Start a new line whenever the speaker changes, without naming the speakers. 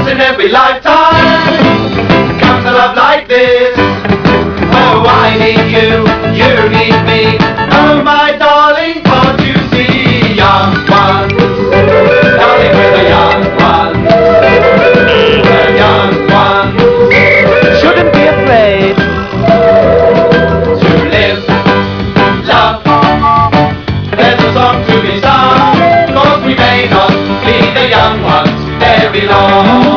once in every lifetime comes a love like this. Oh, I need you, you need me. Oh, my darling, can't you see? Young ones, darling, we're the young ones. We're young ones. Shouldn't be afraid to live, love. There's a song to be sung, 'cause we may not be the young ones very long.